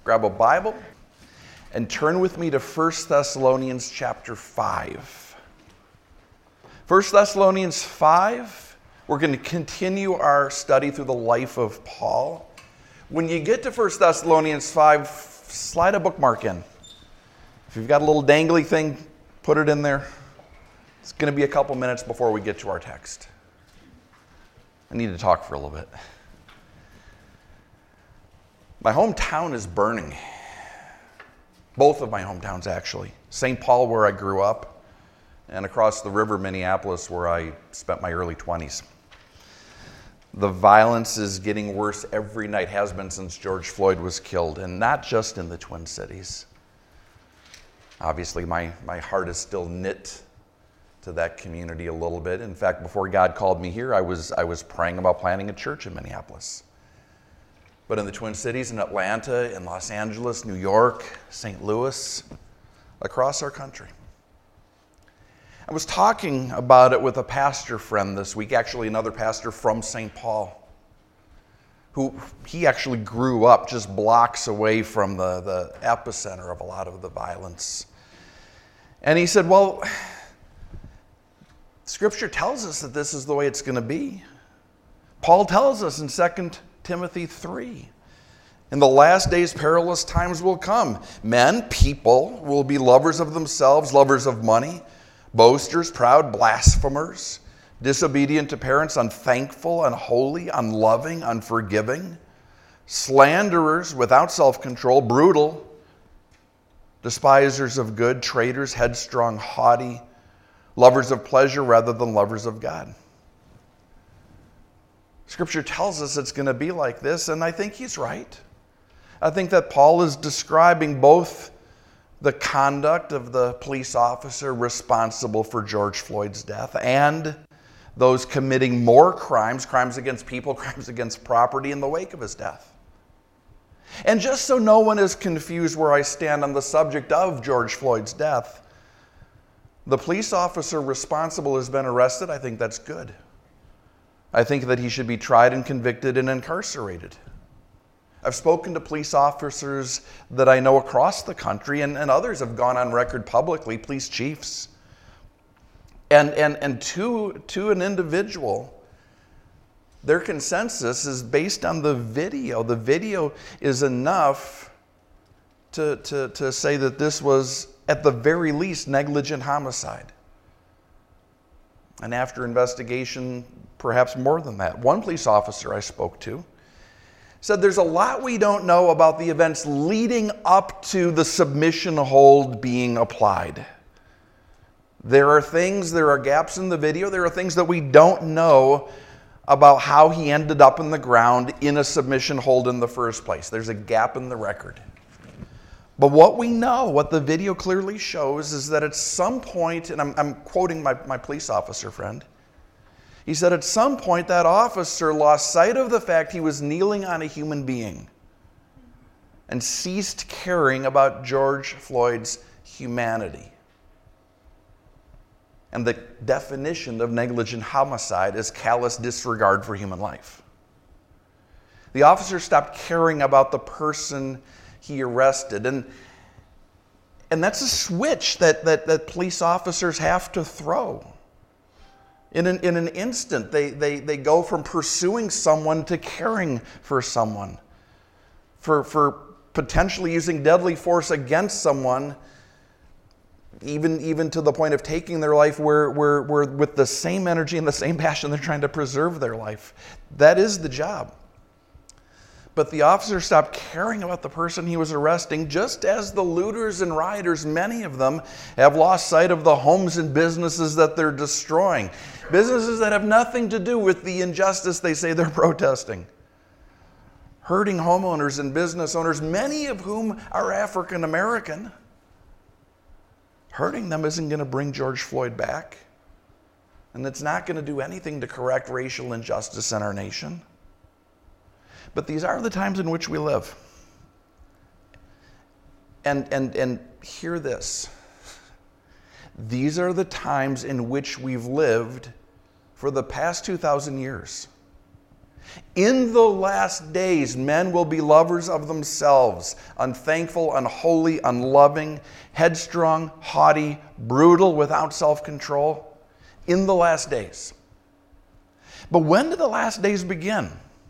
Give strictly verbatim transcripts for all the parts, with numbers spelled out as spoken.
grab a Bible and turn with me to First Thessalonians chapter five. First Thessalonians five, we're going to continue our study through the life of Paul. When you get to First Thessalonians five, slide a bookmark in. If you've got a little dangly thing, put it in there. It's going to be a couple minutes before we get to our text. I need to talk for a little bit. My hometown is burning. Both of my hometowns, actually. Saint Paul, where I grew up, and across the river, Minneapolis, where I spent my early twenties. The violence is getting worse every night, has been since George Floyd was killed, and not just in the Twin Cities. Obviously, my, my heart is still knit to that community a little bit. In fact, before God called me here, I was, I was praying about planting a church in Minneapolis. But in the Twin Cities, in Atlanta, in Los Angeles, New York, Saint Louis, across our country. I was talking about it with a pastor friend this week, actually another pastor from Saint Paul, who he actually grew up just blocks away from the, the epicenter of a lot of the violence. And he said, well, Scripture tells us that this is the way it's going to be. Paul tells us in Second Timothy three, in the last days perilous times will come. Men, people, will be lovers of themselves, lovers of money, boasters, proud, blasphemers, disobedient to parents, unthankful, unholy, unloving, unforgiving, slanderers, without self-control, brutal, despisers of good, traitors, headstrong, haughty, lovers of pleasure rather than lovers of God. Scripture tells us it's going to be like this, and I think he's right. I think that Paul is describing both the conduct of the police officer responsible for George Floyd's death and those committing more crimes, crimes against people, crimes against property in the wake of his death. And just so no one is confused where I stand on the subject of George Floyd's death, the police officer responsible has been arrested. I think that's good. I think that he should be tried and convicted and incarcerated. I've spoken to police officers that I know across the country, and, and others have gone on record publicly, police chiefs. And, and, and to, to an individual, their consensus is based on the video. The video is enough to, to, to say that this was, at the very least, negligent homicide. And after investigation, perhaps more than that. One police officer I spoke to said there's a lot we don't know about the events leading up to the submission hold being applied. There are things, there are gaps in the video, there are things that we don't know about how he ended up in the ground in a submission hold in the first place. There's a gap in the record. But what we know, what the video clearly shows, is that at some point, and I'm, I'm quoting my, my police officer friend, he said at some point that officer lost sight of the fact he was kneeling on a human being and ceased caring about George Floyd's humanity. And the definition of negligent homicide is callous disregard for human life. The officer stopped caring about the person he arrested. And, and that's a switch that, that, that police officers have to throw. In an, in an instant, they, they, they go from pursuing someone to caring for someone, for, for potentially using deadly force against someone, even, even to the point of taking their life where, where, where with the same energy and the same passion they're trying to preserve their life. That is the job. But the officer stopped caring about the person he was arresting, just as the looters and rioters, many of them, have lost sight of the homes and businesses that they're destroying. Businesses that have nothing to do with the injustice they say they're protesting. Hurting homeowners and business owners, many of whom are African American. Hurting them isn't going to bring George Floyd back. And it's not going to do anything to correct racial injustice in our nation. But these are the times in which we live. And, and, and hear this. These are the times in which we've lived for the past two thousand years. In the last days, men will be lovers of themselves, unthankful, unholy, unloving, headstrong, haughty, brutal, without self-control. In the last days. But when do the last days begin?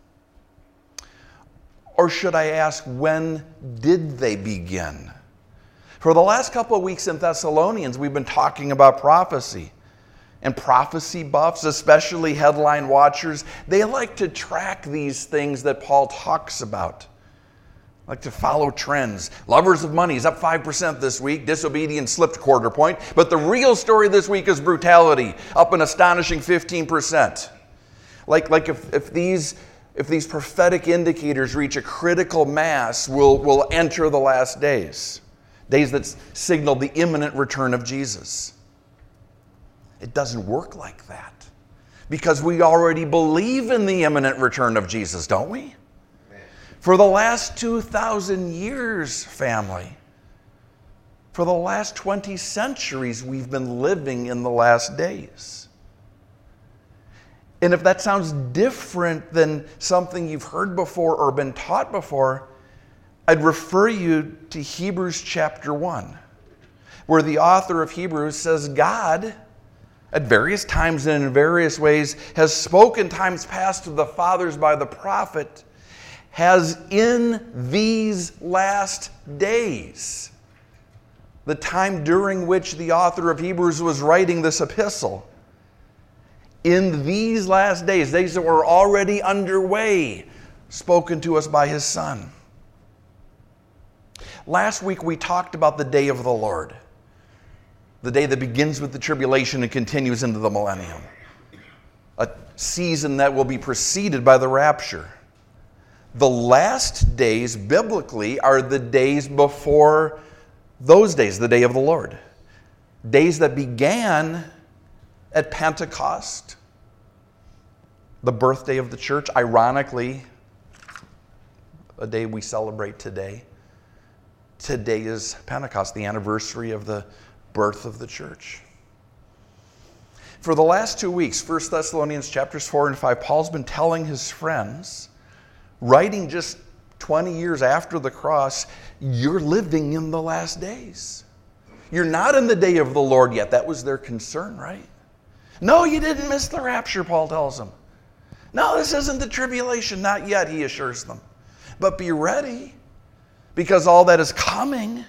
Or should I ask, when did they begin? For the last couple of weeks in Thessalonians, we've been talking about prophecy. And prophecy buffs, especially headline watchers, they like to track these things that Paul talks about. Like to follow trends. Lovers of money is up five percent this week. Disobedience slipped quarter point. But the real story this week is brutality, up an astonishing fifteen percent. Like, like if, if these if these prophetic indicators reach a critical mass, we'll, we'll enter the last days. Days that signal the imminent return of Jesus. It doesn't work like that. Because we already believe in the imminent return of Jesus, don't we? Amen. For the last two thousand years, family, for the last twenty centuries, we've been living in the last days. And if that sounds different than something you've heard before or been taught before, I'd refer you to Hebrews chapter one, where the author of Hebrews says God, at various times and in various ways, has spoken times past to the fathers by the prophet, has in these last days, the time during which the author of Hebrews was writing this epistle, in these last days, days that were already underway, spoken to us by his Son. Last week we talked about the day of the Lord. The day that begins with the tribulation and continues into the millennium. A season that will be preceded by the rapture. The last days, biblically, are the days before those days, the day of the Lord. Days that began at Pentecost, the birthday of the church, ironically, a day we celebrate today. Today is Pentecost, the anniversary of the birth of the church. For the last two weeks, First Thessalonians chapters four and five, Paul's been telling his friends, writing just twenty years after the cross, you're living in the last days. You're not in the day of the Lord yet. That was their concern, right? No, you didn't miss the rapture, Paul tells them. No, this isn't the tribulation. Not yet, he assures them. But be ready, because all that is coming,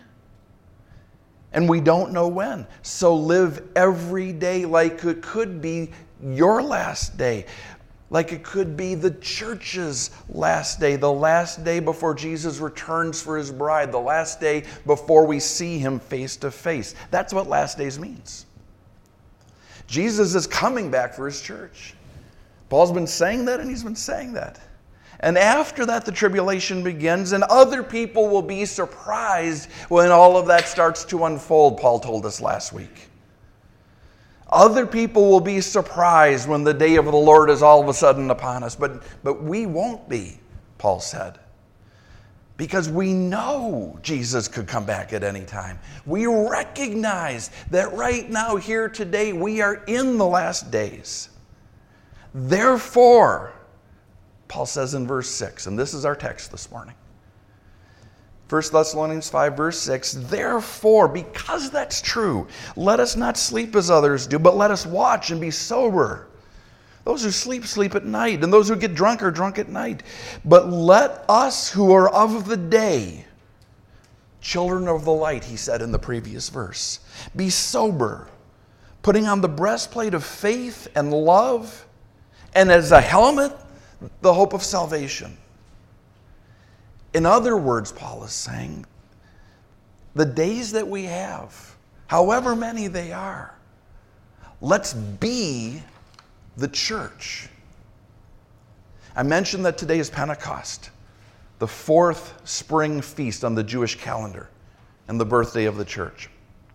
and we don't know when. So live every day like it could be your last day, like it could be the church's last day, the last day before Jesus returns for his bride, the last day before we see him face to face. That's what last days means. Jesus is coming back for his church. Paul's been saying that, and he's been saying that. And after that, the tribulation begins, and other people will be surprised when all of that starts to unfold, Paul told us last week. Other people will be surprised when the day of the Lord is all of a sudden upon us, but, but we won't be, Paul said. Because we know Jesus could come back at any time. We recognize that right now, here today, we are in the last days. Therefore, Paul says in verse six, and this is our text this morning. First Thessalonians five, verse six, therefore, because that's true, let us not sleep as others do, but let us watch and be sober. Those who sleep, sleep at night, and those who get drunk are drunk at night. But let us who are of the day, children of the light, he said in the previous verse, be sober, putting on the breastplate of faith and love, and as a helmet, the hope of salvation. In other words, Paul is saying, the days that we have, however many they are, let's be the church. I mentioned that today is Pentecost, the fourth spring feast on the Jewish calendar, and the birthday of the church.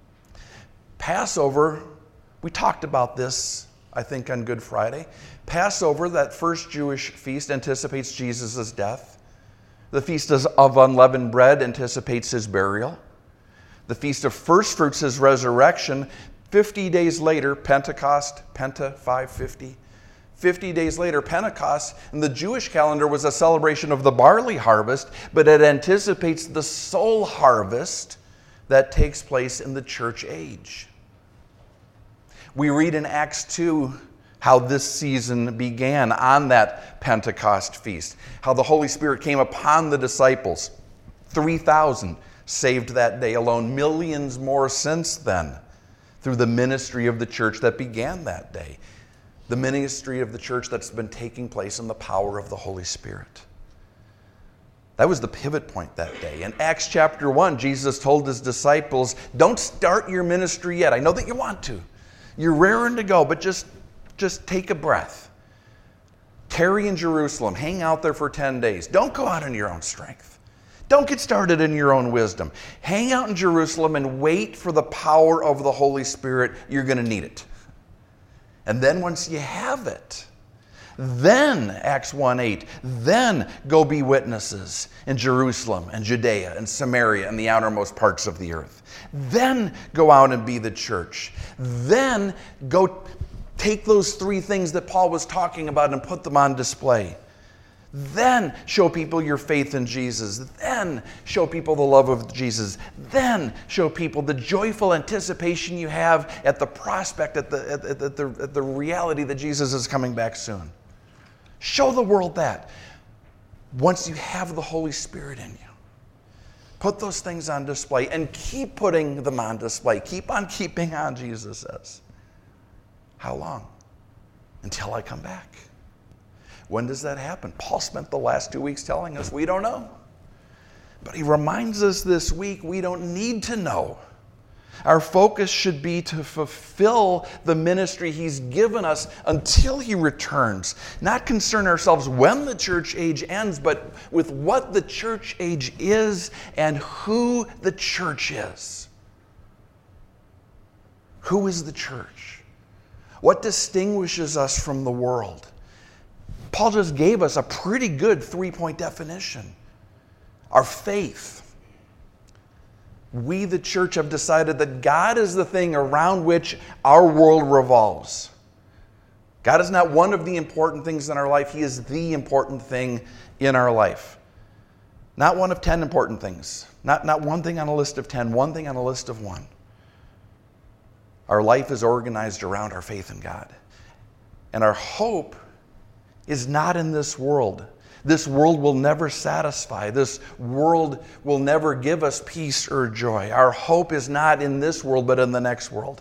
Passover, we talked about this, I think, on Good Friday. Passover, that first Jewish feast, anticipates Jesus' death. The Feast of Unleavened Bread anticipates his burial. The Feast of First Fruits, his resurrection. Fifty days later, Pentecost, Penta, five fifty. fifty days later, Pentecost, and the Jewish calendar was a celebration of the barley harvest, but it anticipates the soul harvest that takes place in the church age. We read in Acts two how this season began on that Pentecost feast, how the Holy Spirit came upon the disciples, three thousand saved that day alone, millions more since then, through the ministry of the church that began that day. The ministry of the church that's been taking place in the power of the Holy Spirit. That was the pivot point that day. In Acts chapter one, Jesus told his disciples, don't start your ministry yet. I know that you want to. You're raring to go, but just, just take a breath. Tarry in Jerusalem. Hang out there for ten days. Don't go out in your own strength. Don't get started in your own wisdom. Hang out in Jerusalem and wait for the power of the Holy Spirit. You're going to need it. And then once you have it, then, Acts one eight, then go be witnesses in Jerusalem and Judea and Samaria and the outermost parts of the earth. Then go out and be the church. Then go take those three things that Paul was talking about and put them on display. Then show people your faith in Jesus. Then show people the love of Jesus. Then show people the joyful anticipation you have at the prospect, at the, at, at, at, the, at the reality that Jesus is coming back soon. Show the world that. Once you have the Holy Spirit in you, put those things on display and keep putting them on display. Keep on keeping on, Jesus says. How long? Until I come back. When does that happen? Paul spent the last two weeks telling us we don't know. But he reminds us this week we don't need to know. Our focus should be to fulfill the ministry he's given us until he returns. Not concern ourselves when the church age ends, but with what the church age is and who the church is. Who is the church? What distinguishes us from the world? Paul just gave us a pretty good three-point definition. Our faith. We, the church, have decided that God is the thing around which our world revolves. God is not one of the important things in our life. He is the important thing in our life. Not one of ten important things. Not, not one thing on a list of ten, one thing on a list of one. Our life is organized around our faith in God. And our hope is not in this world. This world will never satisfy. This world will never give us peace or joy. Our hope is not in this world, but in the next world.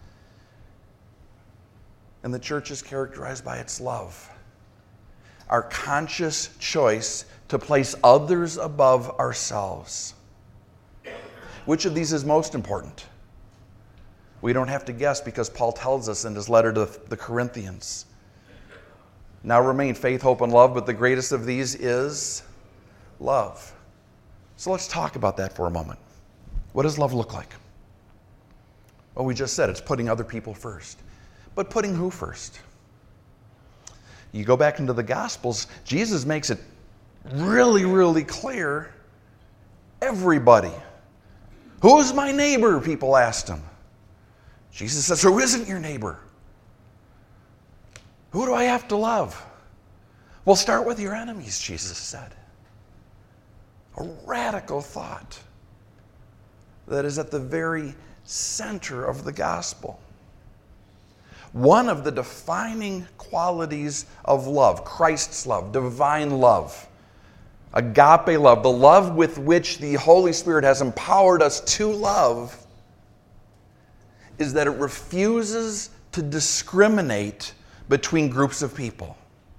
And the church is characterized by its love. Our conscious choice to place others above ourselves. Which of these is most important? We don't have to guess because Paul tells us in his letter to the Corinthians. Now remain faith, hope, and love, but the greatest of these is love. So let's talk about that for a moment. What does love look like? Well, we just said it's putting other people first. But putting who first? You go back into the Gospels, Jesus makes it really, really clear. Everybody. Who is my neighbor? People asked him. Jesus says, who isn't your neighbor? Who do I have to love? Well, start with your enemies, Jesus said. A radical thought that is at the very center of the gospel. One of the defining qualities of love, Christ's love, divine love, agape love, the love with which the Holy Spirit has empowered us to love, is that it refuses to discriminate between groups of people.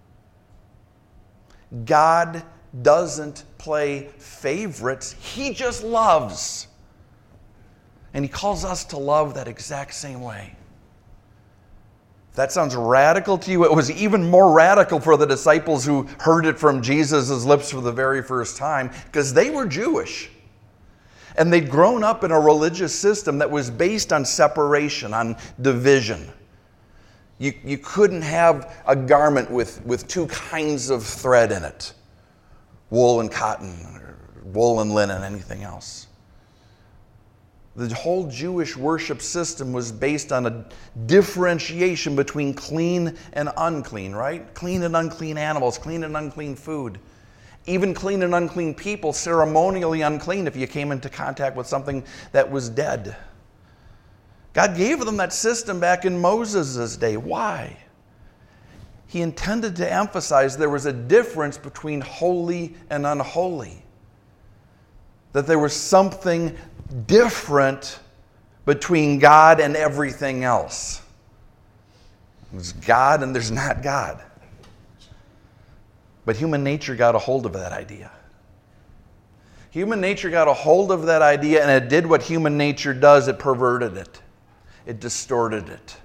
God doesn't play favorites. He just loves. And he calls us to love that exact same way. If that sounds radical to you, it was even more radical for the disciples who heard it from Jesus' lips for the very first time, because they were Jewish. And they'd grown up in a religious system that was based on separation, on division. You, you couldn't have a garment with, with two kinds of thread in it. Wool and cotton, or wool and linen, anything else. The whole Jewish worship system was based on a differentiation between clean and unclean, right? Clean and unclean animals, clean and unclean food. Even clean and unclean people, ceremonially unclean if you came into contact with something that was dead. God gave them that system back in Moses' day. Why? He intended to emphasize there was a difference between holy and unholy. That there was something different between God and everything else. There's God and there's not God. But human nature got a hold of that idea. Human nature got a hold of that idea, and it did what human nature does. It perverted it. It distorted it.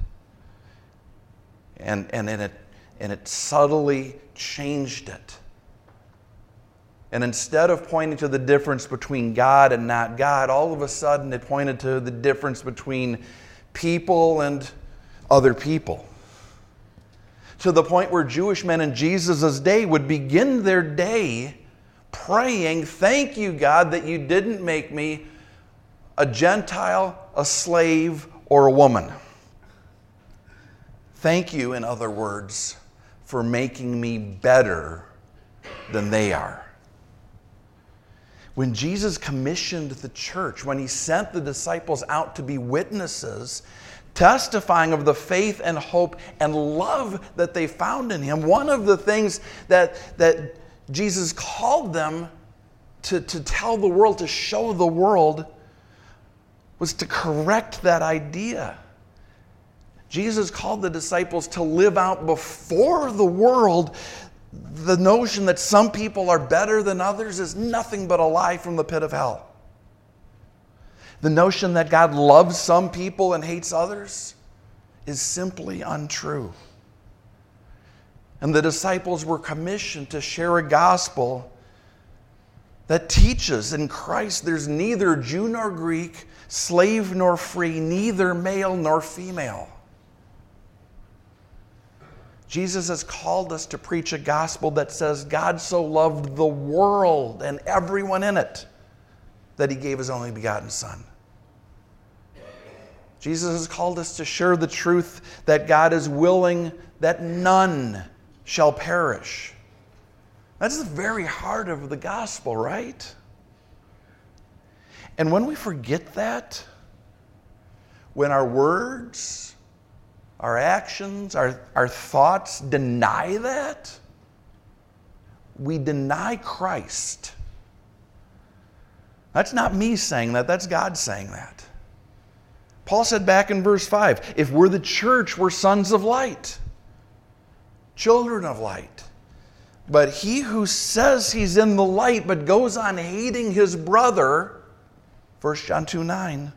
And, and, and, it, and it subtly changed it. And instead of pointing to the difference between God and not God, all of a sudden it pointed to the difference between people and other people. To the point where Jewish men in Jesus' day would begin their day praying, "Thank you, God, that you didn't make me a Gentile, a slave, or a woman. Thank you, in other words, for making me better than they are." When Jesus commissioned the church, when he sent the disciples out to be witnesses, testifying of the faith and hope and love that they found in him, one of the things that, that Jesus called them to, to tell the world, to show the world, was to correct that idea. Jesus called the disciples to live out before the world the notion that some people are better than others is nothing but a lie from the pit of hell. The notion that God loves some people and hates others is simply untrue. And the disciples were commissioned to share a gospel that teaches in Christ there's neither Jew nor Greek, slave nor free, neither male nor female. Jesus has called us to preach a gospel that says God so loved the world and everyone in it that he gave his only begotten Son. Jesus has called us to share the truth that God is willing that none shall perish. That's the very heart of the gospel, right? And when we forget that, when our words, our actions, our, our thoughts deny that, we deny Christ. That's not me saying that, that's God saying that. Paul said back in verse five, if we're the church, we're sons of light, children of light. But he who says he's in the light but goes on hating his brother, First John two nine,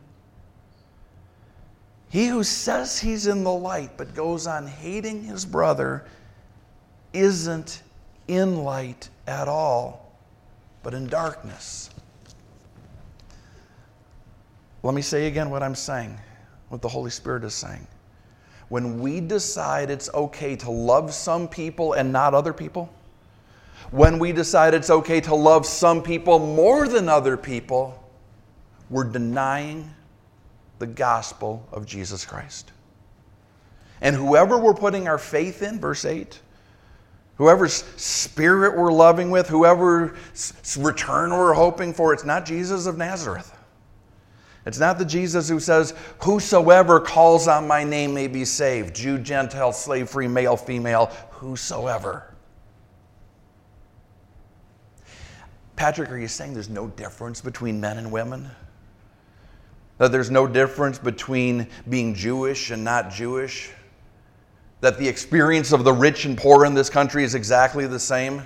he who says he's in the light but goes on hating his brother isn't in light at all, but in darkness. Let me say again what I'm saying, what the Holy Spirit is saying. When we decide it's okay to love some people and not other people, when we decide it's okay to love some people more than other people, we're denying the gospel of Jesus Christ. And whoever we're putting our faith in, verse eight, whoever's spirit we're loving with, whoever's return we're hoping for, it's not Jesus of Nazareth. It's not the Jesus who says, whosoever calls on my name may be saved. Jew, Gentile, slave, free, male, female, whosoever. Patrick, are you saying there's no difference between men and women? That there's no difference between being Jewish and not Jewish? That the experience of the rich and poor in this country is exactly the same?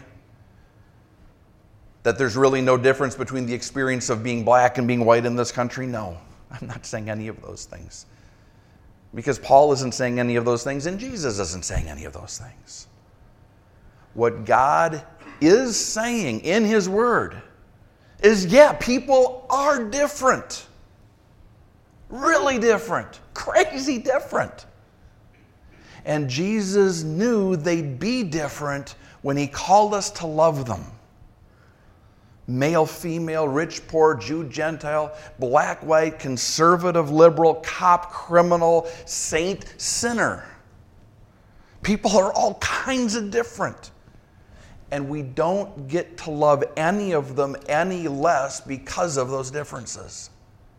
That there's really no difference between the experience of being black and being white in this country? No, I'm not saying any of those things. Because Paul isn't saying any of those things, and Jesus isn't saying any of those things. What God is saying in his word is, yeah, people are different. Really different. Crazy different. And Jesus knew they'd be different when he called us to love them. male, female, rich, poor, Jew, Gentile, black, white, conservative, liberal, cop, criminal, saint, sinner. People are all kinds of different. And we don't get to love any of them any less because of those differences.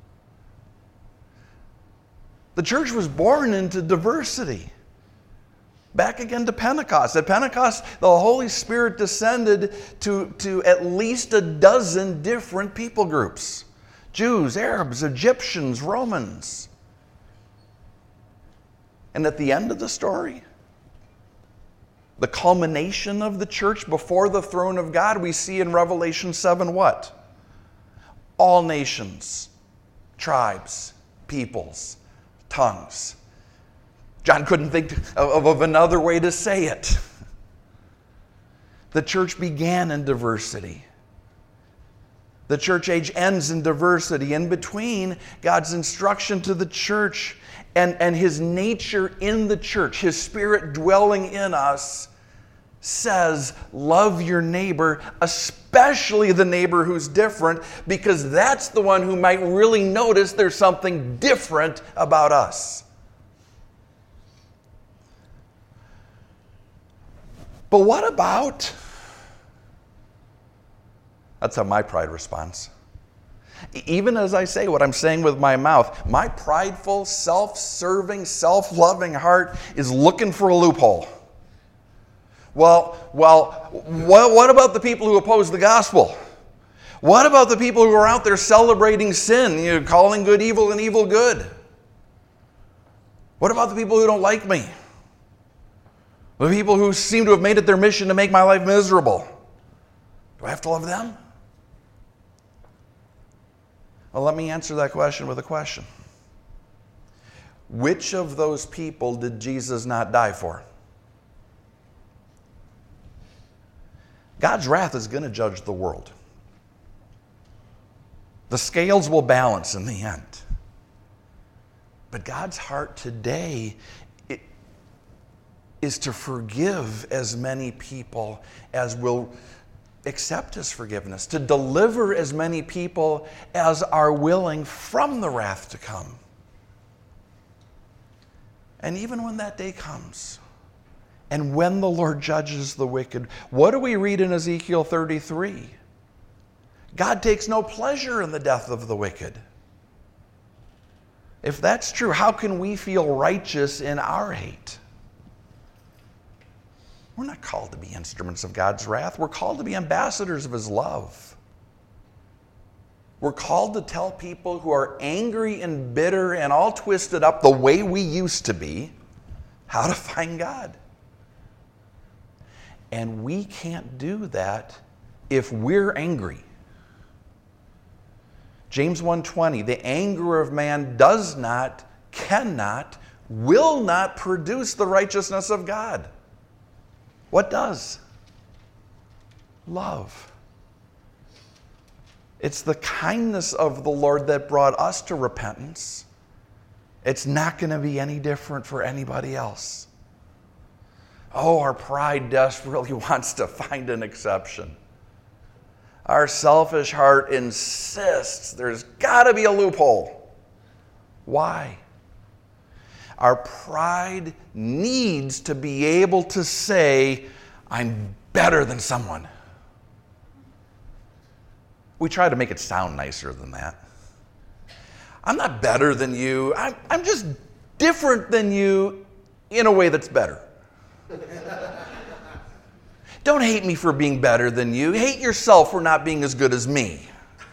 The church was born into diversity. Back again to Pentecost. At Pentecost, the Holy Spirit descended to, to at least a dozen different people groups. Jews, Arabs, Egyptians, Romans. And at the end of the story, the culmination of the church before the throne of God, we see in Revelation seven what? All nations, tribes, peoples, tongues. John couldn't think of, of another way to say it. The church began in diversity. The church age ends in diversity. In between, God's instruction to the church and, and his nature in the church, his spirit dwelling in us, says, love your neighbor, especially the neighbor who's different, because that's the one who might really notice there's something different about us. But what about? That's how my pride responds. Even as I say what I'm saying with my mouth, my prideful, self-serving, self-loving heart is looking for a loophole. Well, well, what, what about the people who oppose the gospel? What about the people who are out there celebrating sin, you know, calling good evil and evil good? What about the people who don't like me? The people who seem to have made it their mission to make my life miserable. Do I have to love them? Well, let me answer that question with a question. Which of those people did Jesus not die for? God's wrath is going to judge the world. The scales will balance in the end. But God's heart today is to forgive as many people as will accept his forgiveness, to deliver as many people as are willing from the wrath to come. And even when that day comes, and when the Lord judges the wicked, what do we read in Ezekiel thirty-three? God takes no pleasure in the death of the wicked. If that's true, how can we feel righteous in our hate? We're not called to be instruments of God's wrath. We're called to be ambassadors of his love. We're called to tell people who are angry and bitter and all twisted up the way we used to be how to find God. And we can't do that if we're angry. James one twenty, the anger of man does not, cannot, will not produce the righteousness of God. What does? Love. It's the kindness of the Lord that brought us to repentance. It's not going to be any different for anybody else. Oh, our pride desperately wants to find an exception. Our selfish heart insists there's got to be a loophole. Why? Our pride needs to be able to say, I'm better than someone. We try to make it sound nicer than that. I'm not better than you. I'm, I'm just different than you in a way that's better. Don't hate me for being better than you. Hate yourself for not being as good as me.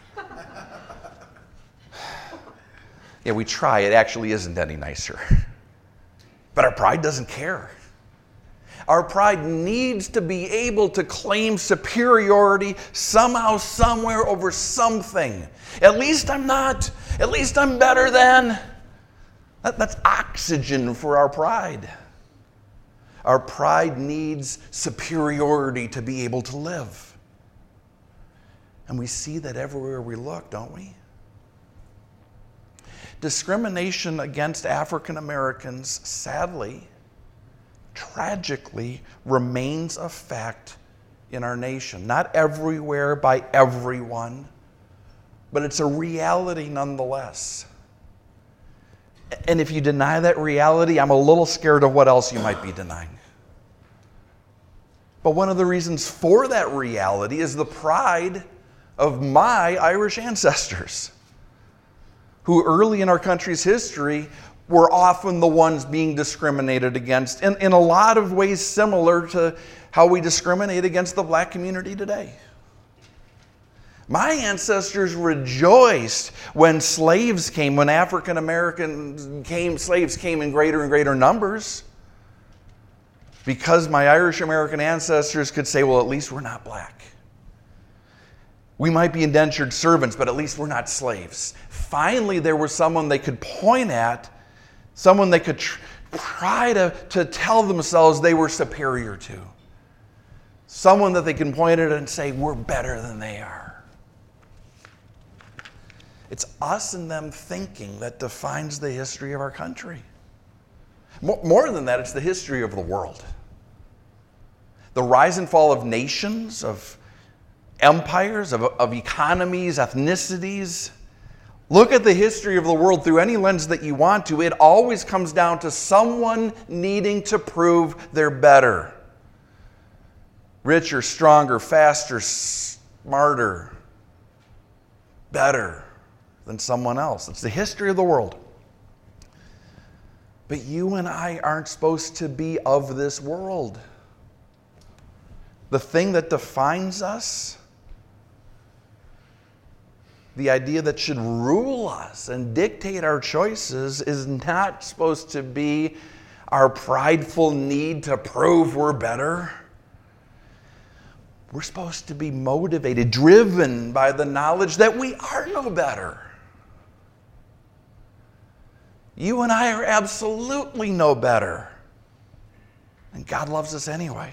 Yeah, we try. It actually isn't any nicer. But our pride doesn't care. Our pride needs to be able to claim superiority somehow, somewhere over something. At least I'm not. At least I'm better than. That, that's oxygen for our pride. Our pride needs superiority to be able to live. And we see that everywhere we look, don't we? Discrimination against African Americans, sadly, tragically, remains a fact in our nation. Not everywhere by everyone, but it's a reality nonetheless. And if you deny that reality, I'm a little scared of what else you might be denying. But one of the reasons for that reality is the pride of my Irish ancestors, who early in our country's history were often the ones being discriminated against, in, in a lot of ways similar to how we discriminate against the black community today. My ancestors rejoiced when slaves came, when African Americans came, slaves came in greater and greater numbers, because my Irish American ancestors could say, well, at least we're not black. We might be indentured servants, but at least we're not slaves. Finally, there was someone they could point at, someone they could tr- try to, to tell themselves they were superior to. Someone that they can point at and say, we're better than they are. It's us and them thinking that defines the history of our country. More than that, it's the history of the world. The rise and fall of nations, of empires, of, of economies, ethnicities. Look at the history of the world through any lens that you want to. It always comes down to someone needing to prove they're better. Richer, stronger, faster, smarter, better than someone else. It's the history of the world. But you and I aren't supposed to be of this world. The thing that defines us, the idea that should rule us and dictate our choices, is not supposed to be our prideful need to prove we're better. We're supposed to be motivated, driven by the knowledge that we are no better. You and I are absolutely no better. And God loves us anyway.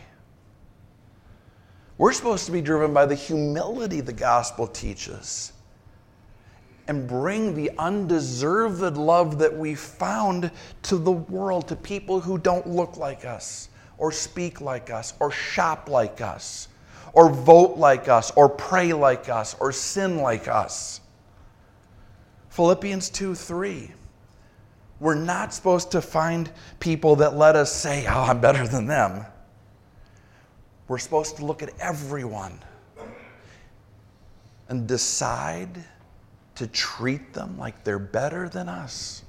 We're supposed to be driven by the humility the gospel teaches and bring the undeserved love that we found to the world, to people who don't look like us, or speak like us, or shop like us, or vote like us, or pray like us, or sin like us. Philippians two three. We're not supposed to find people that let us say, oh, I'm better than them. We're supposed to look at everyone and decide to treat them like they're better than us.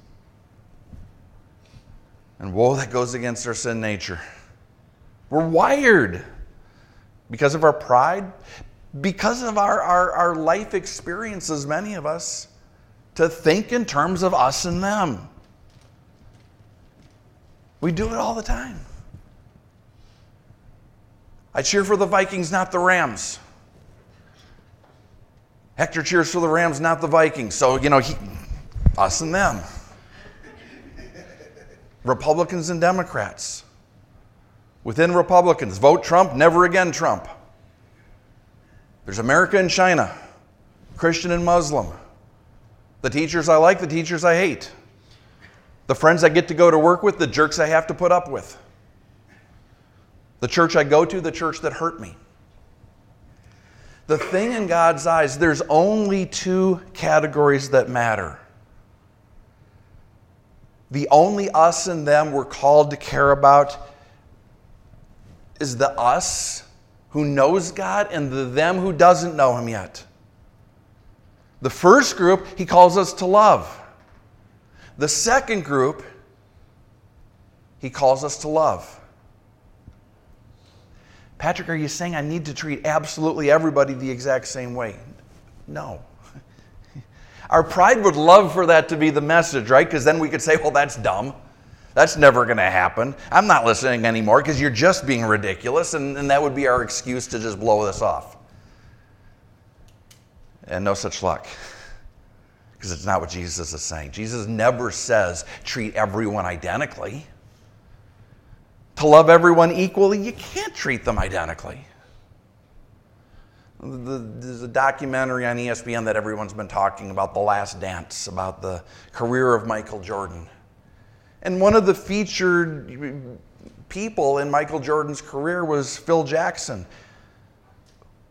And whoa, that goes against our sin nature. We're wired because of our pride, because of our, our, our life experiences, many of us, to think in terms of us and them. We do it all the time. I cheer for the Vikings, not the Rams. Hector cheers for the Rams, not the Vikings. So, you know, he, us and them. Republicans and Democrats. Within Republicans, vote Trump, never again Trump. There's America and China, Christian and Muslim. The teachers I like, the teachers I hate. The friends I get to go to work with, the jerks I have to put up with. The church I go to, the church that hurt me. The thing in God's eyes, there's only two categories that matter. The only us and them we're called to care about is the us who knows God and the them who doesn't know Him yet. The first group, He calls us to love. The second group, He calls us to love. Patrick, are you saying I need to treat absolutely everybody the exact same way? No. Our pride would love for that to be the message, right? Because then we could say, well, that's dumb. That's never going to happen. I'm not listening anymore because you're just being ridiculous, and, and that would be our excuse to just blow this off. And no such luck. Because it's not what Jesus is saying. Jesus never says treat everyone identically. To love everyone equally, you can't treat them identically. There's a documentary on E S P N that everyone's been talking about, The Last Dance, about the career of Michael Jordan. And one of the featured people in Michael Jordan's career was Phil Jackson.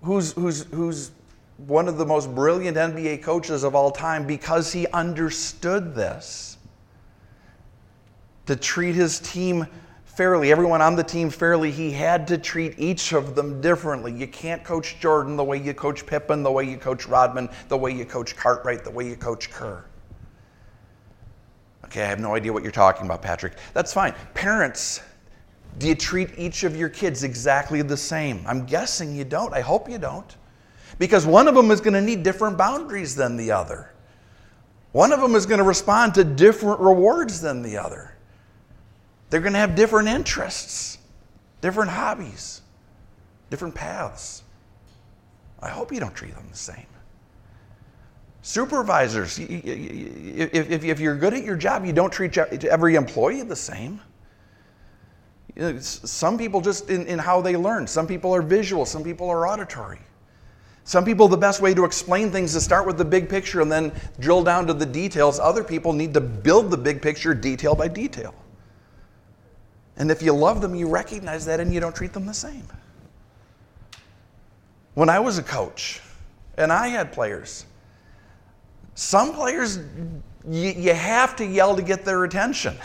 who's, who's, who's one of the most brilliant N B A coaches of all time because he understood this. To treat his team fairly, everyone on the team fairly, he had to treat each of them differently. You can't coach Jordan the way you coach Pippen, the way you coach Rodman, the way you coach Cartwright, the way you coach Kerr. Okay, I have no idea what you're talking about, Patrick. That's fine. Parents, do you treat each of your kids exactly the same? I'm guessing you don't. I hope you don't. Because one of them is going to need different boundaries than the other. One of them is going to respond to different rewards than the other. They're going to have different interests, different hobbies, different paths. I hope you don't treat them the same. Supervisors, if, if you're good at your job, you don't treat every employee the same. Some people just in, in how they learn. Some people are visual, some people are auditory. Some people, the best way to explain things is start with the big picture and then drill down to the details. Other people need to build the big picture detail by detail. And if you love them, you recognize that and you don't treat them the same. When I was a coach and I had players, some players, you, you have to yell to get their attention.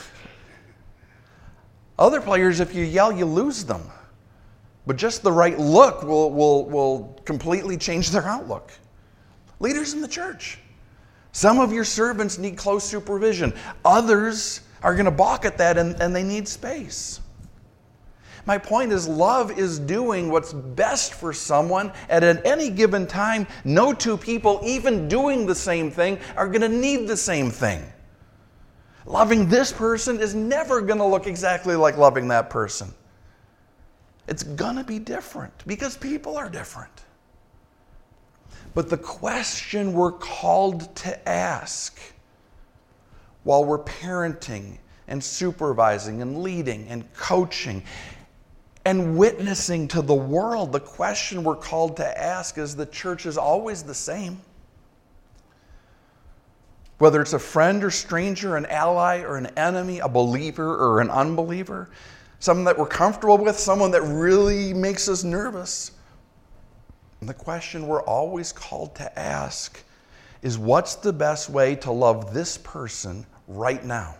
Other players, if you yell, you lose them. But just the right look will, will, will completely change their outlook. Leaders in the church. Some of your servants need close supervision. Others are going to balk at that and, and they need space. My point is, love is doing what's best for someone, and at any given time, no two people, even doing the same thing, are going to need the same thing. Loving this person is never going to look exactly like loving that person. It's going to be different because people are different. But the question we're called to ask while we're parenting and supervising and leading and coaching and witnessing to the world, the question we're called to ask is the church is always the same. Whether it's a friend or stranger, an ally or an enemy, a believer or an unbeliever, someone that we're comfortable with, someone that really makes us nervous. And the question we're always called to ask is, what's the best way to love this person right now?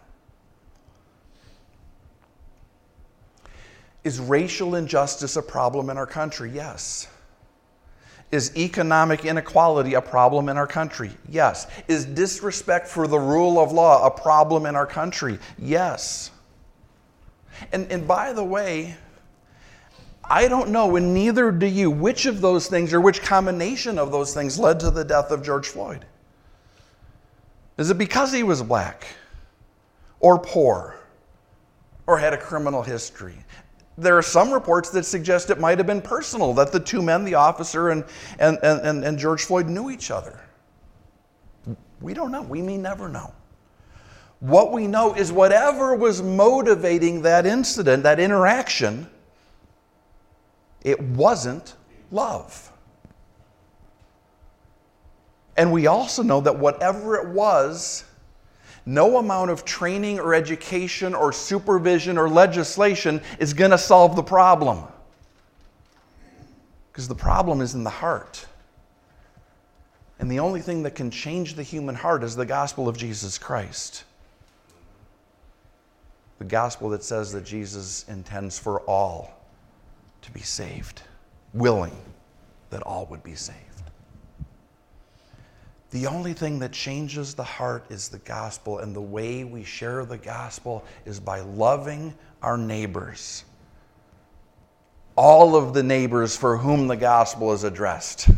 Is racial injustice a problem in our country? Yes. Is economic inequality a problem in our country? Yes. Is disrespect for the rule of law a problem in our country? Yes. And, and by the way, I don't know, and neither do you, which of those things or which combination of those things led to the death of George Floyd. Is it because he was black or poor or had a criminal history? There are some reports that suggest it might have been personal, that the two men, the officer and, and, and, and George Floyd, knew each other. We don't know. We may never know. What we know is whatever was motivating that incident, that interaction, it wasn't love. And we also know that whatever it was, no amount of training or education or supervision or legislation is going to solve the problem. Because the problem is in the heart. And the only thing that can change the human heart is the gospel of Jesus Christ. The gospel that says that Jesus intends for all to be saved, willing that all would be saved. The only thing that changes the heart is the gospel, and the way we share the gospel is by loving our neighbors. All of the neighbors for whom the gospel is addressed.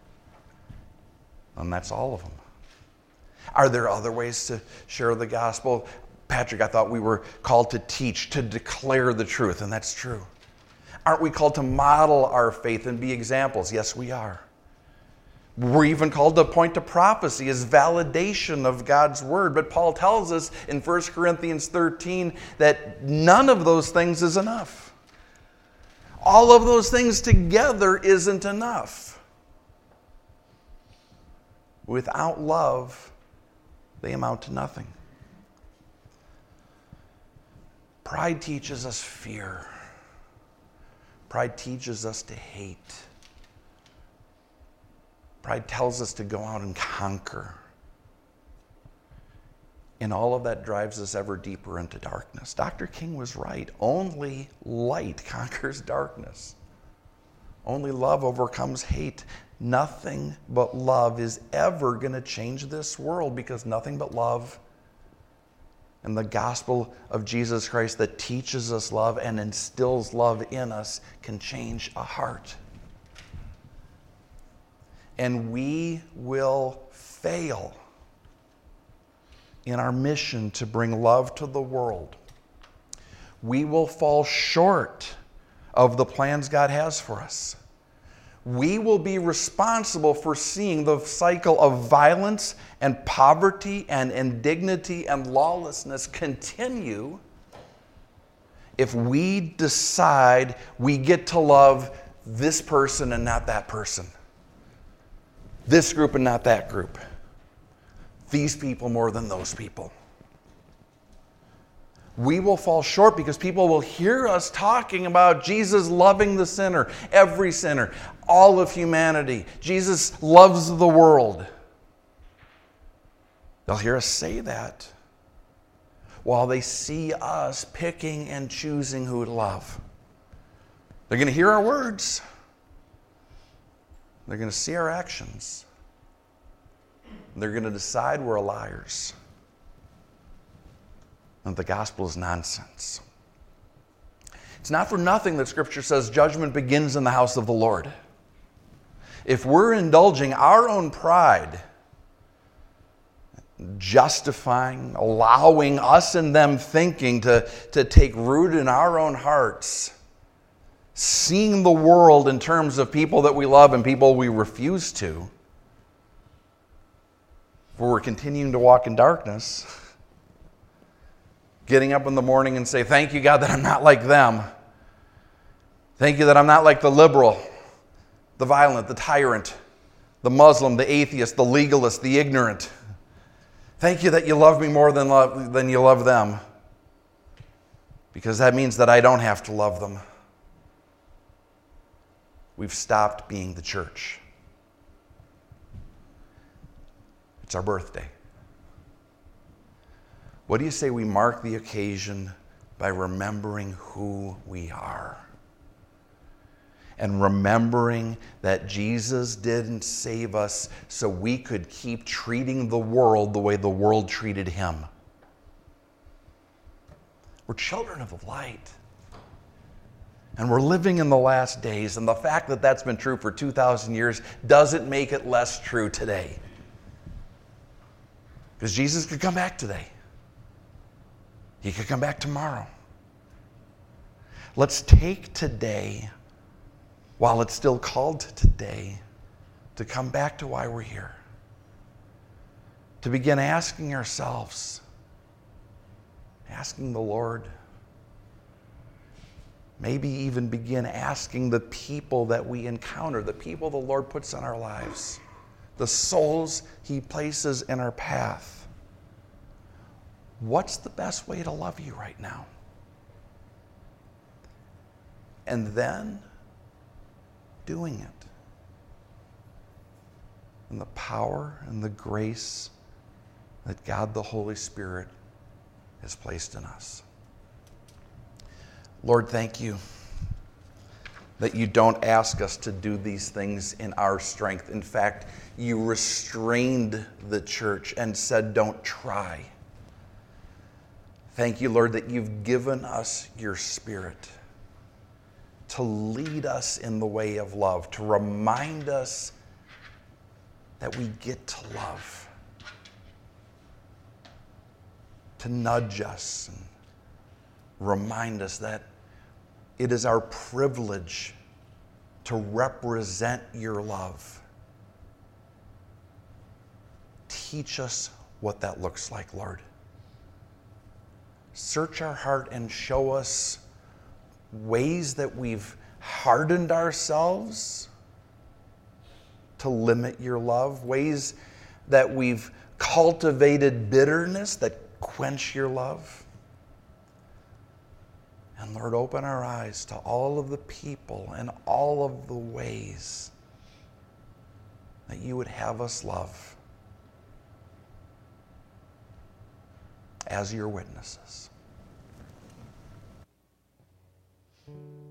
And that's all of them. Are there other ways to share the gospel? Patrick, I thought we were called to teach, to declare the truth, and that's true. Aren't we called to model our faith and be examples? Yes, we are. We're even called to point to prophecy as validation of God's word. But Paul tells us in First Corinthians thirteen that none of those things is enough. All of those things together isn't enough. Without love, they amount to nothing. Pride teaches us fear. Pride teaches us to hate. Pride tells us to go out and conquer. And all of that drives us ever deeper into darkness. Doctor King was right. Only light conquers darkness. Only love overcomes hate. Nothing but love is ever going to change this world, because nothing but love and the gospel of Jesus Christ that teaches us love and instills love in us can change a heart. And we will fail in our mission to bring love to the world. We will fall short of the plans God has for us. We will be responsible for seeing the cycle of violence and poverty and indignity and lawlessness continue if we decide we get to love this person and not that person, this group and not that group, these people more than those people. We will fall short because people will hear us talking about Jesus loving the sinner, every sinner, all of humanity. Jesus loves the world. They'll hear us say that while they see us picking and choosing who to love. They're going to hear our words. They're going to see our actions. They're going to decide we're liars. And the gospel is nonsense. It's not for nothing that Scripture says judgment begins in the house of the Lord. If we're indulging our own pride, justifying, allowing us and them thinking to, to take root in our own hearts, seeing the world in terms of people that we love and people we refuse to, if we're continuing to walk in darkness, getting up in the morning and say, thank you, God, that I'm not like them. Thank you that I'm not like the liberal, the violent, the tyrant, the Muslim, the atheist, the legalist, the ignorant. Thank you that you love me more than, love, than you love them, because that means that I don't have to love them. We've stopped being the church. It's our birthday. What do you say we mark the occasion by remembering who we are? And remembering that Jesus didn't save us so we could keep treating the world the way the world treated him. We're children of the light. And we're living in the last days. And the fact that that's been true for two thousand years doesn't make it less true today. Because Jesus could come back today. He could come back tomorrow. Let's take today, while it's still called today, to come back to why we're here. To begin asking ourselves, asking the Lord, maybe even begin asking the people that we encounter, the people the Lord puts in our lives, the souls he places in our path. What's the best way to love you right now? And then doing it in the power and the grace that God the Holy Spirit has placed in us. Lord, thank you that you don't ask us to do these things in our strength. In fact, you restrained the church and said, don't try. Thank you, Lord, that you've given us your Spirit to lead us in the way of love, to remind us that we get to love, to nudge us and remind us that it is our privilege to represent your love. Teach us what that looks like, Lord. Search our heart and show us ways that we've hardened ourselves to limit your love, ways that we've cultivated bitterness that quench your love. And Lord, open our eyes to all of the people and all of the ways that you would have us love as your witnesses.